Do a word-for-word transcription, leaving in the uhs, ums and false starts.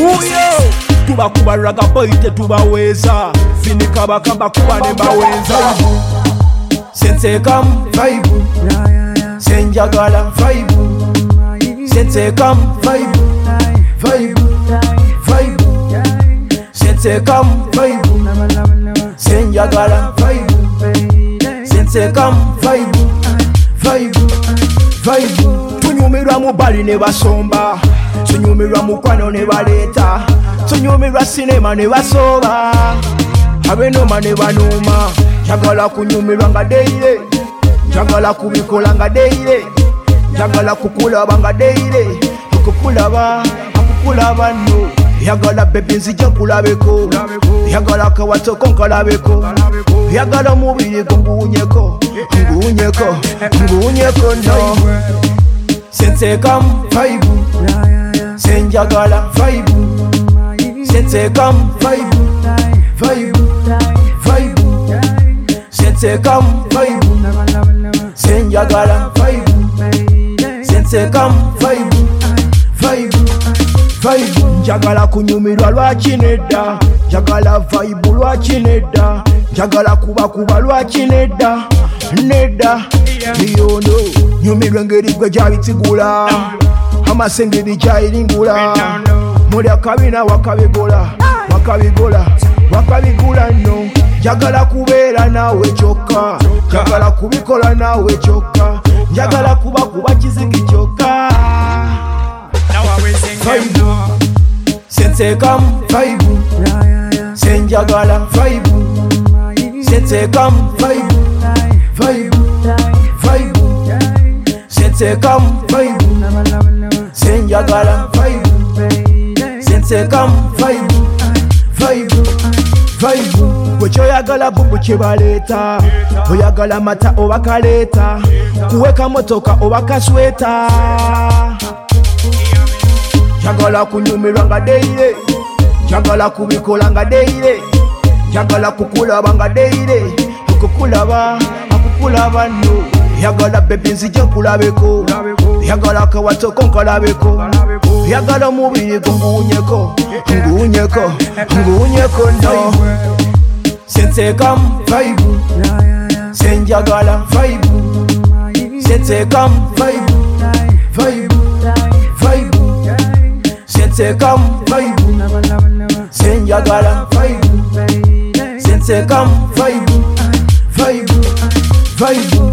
Uyo tubakuba ragaboy tetubaweza finika bakamba kuba ne bawenza sense kam vibe senjagala vibe sense kam vibe vibe vibe sense kam vibe senjagala vibe sense kam vibe vibe vibe tunyumirwa mu bali ne basomba tunyumirwa mu kwano ne baleta tunyumirwa sinema ne basoba abenoma ne banoma njagala kunyumirwa nga deire njagala kubikola nga deire njagala kukulaba nga deire okukulaba akukulaba no yagala bebe nzija kulabeko yagala kawatoko nkalabeko yagala mubiri nguunyeko nguunyeko nguunyeko no sense kam vibe senjagala vibe sense kam vibe vibe vibe sense kam vibe senjagala vibe sense kam vibe vibe vibe njagala kunyumirwa lwaki nedda njagala vibe lwaki nedda njagala kuba kuba lwaki nedda nedda biyono nyumirwa ngeri gwe jabitigula amasengeri jairingula muri akabina wakabigola wakabigola wakabigula no njagala kubeera nawe kyokka njagala kubikola nawe kyokka njagala kuba kuba kizigi kyokka sense kam vibe senjagala vibe sense kam vibe vibe vibe sense kam vibe senjagala vibe sense kam vibe vibe vibe kwechoyagala bubu kyebaleta oyagala mata obakaleta kuweka motoka obakasweta njagala kunyumirwa nga deire njagala kubikola nga deire njagala kukulaba nga deire okukulaba akukulaba no yagala bebe nzija kulabeko yagala kawatoko nkalabeko yagala mubiri nguunyeko nguunyeko nguunyeko no sense kam vibe senjagala vibe sense kam vibe vibe vibe sense kam vibe senjagala vibe sense kam vibe vibe vibe